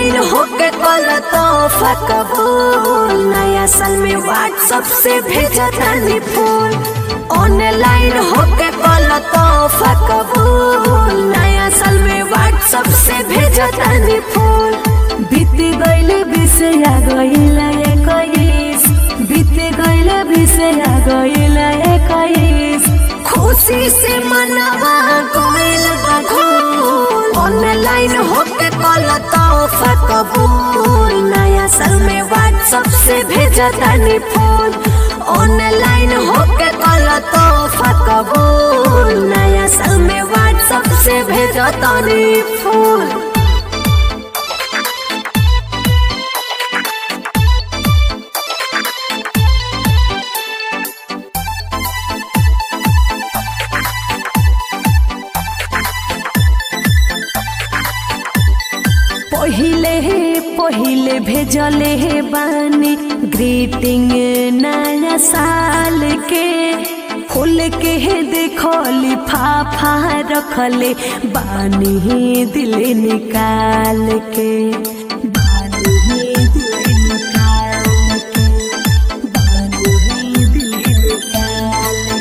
Online होके कल तोहफा कबूल, नया साल में व्हाट्सएप से भेजा तानी फूल। ऑनलाइन होके कल तोहफा कबूल, नया साल में व्हाट्सएप से भेजा तानी फूल। बीत गइल बिसया गइल 21, बीत गइल बिसया गइल 21, खुशी से मनवा गइल बा घूल। ऑनलाइन होके कल तोहफा कबूल, नया साल में व्हाट्सएप से भेजा तानी फूल। ऑनलाइन होके कल तोहफा कबूल, नया साल में व्हाट्सएप से भेजा तानी फूल। पहिले भेजले बानी ग्रीटिंग नया साल के, खोल के देखो लिफाफा रखले बानी दिल निकाल के, बानी दिल निकाल के, बानी दिल निकाल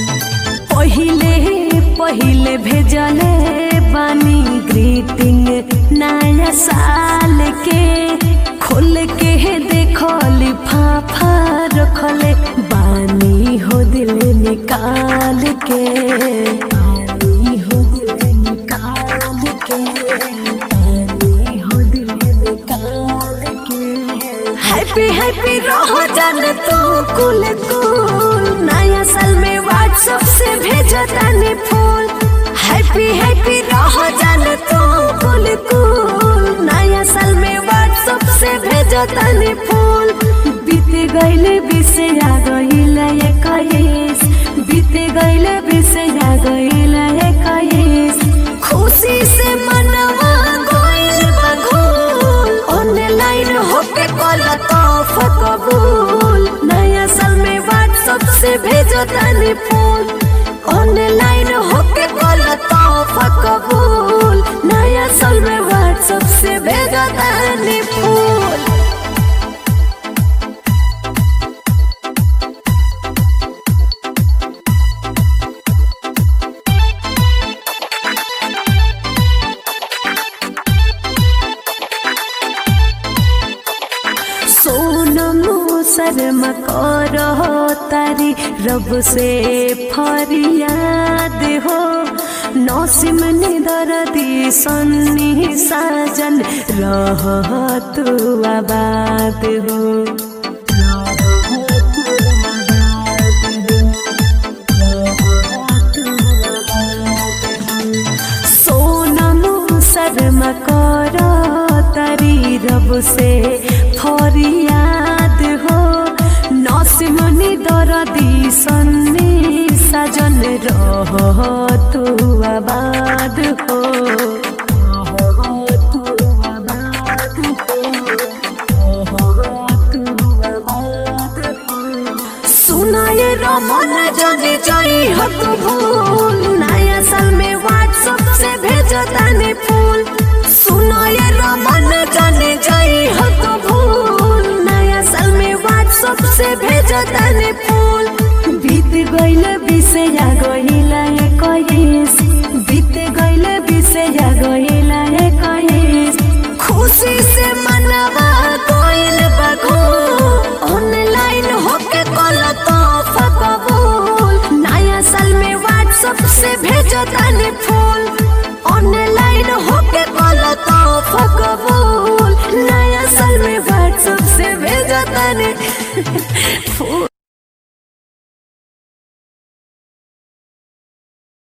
के। पहिले भेजले बानी ग्रीटिंग नया साल के, खोल के देखो लिफाफा रखले बानी हो दिल निकाल के, बानी हो दिल निकाल के, बानी हो दिल निकाल के। हैप्पी हैप्पी रहो जान तू कुल कुल, नया साल में व्हाट्सएप से भेजा तानी फूल। हैप्पी हैप्पी रहो जान तू कुल कुल, नया साल में व्हाट्सएप से भेजा तानी फूल। बीत गइल बिसया गइल 21, बीत गइल बिसया गइल 21, खुशी से मनवा गइल बा घूल। ऑनलाइन होके कल तोहफा कबूल, नया साल में व्हाट्सएप से भेजा तानी फूल। ऑनलाइन होके कल तोहफा कबूल, नया साल में व्हाट्सएप से भेजा तानी फूल। शर्मा करो तारी रब से फरियाद हो, नौसिम ने दर्दी सन्नी साजन रह तू आबाद हो। सोनम शर्मा करो तारी रब से फरियाद हो, नौसिमनी दर्दी सन्नी साजन रह तू आबाद हो। सुनाए रमन जने जाई हो तू भूल, नया साल में व्हाट्सएप से भेजा तानी फूल। सुनाए रमन जने जाई हो तू भूल, नया साल में व्हाट्सएप से भेजा तानी फूल। बीत गइल बिसया गइल 21, बीत गइल बिसया गइल 21, खुशी से मनवा गइल बा घूल। ऑनलाइन होके कल तोहफा कबूल, नया साल में व्हाट्सएप से भेजा तानी फूल। ऑनलाइन होके कल तोहफा कबूल, नया साल में व्हाट्सएप से भेजा तानी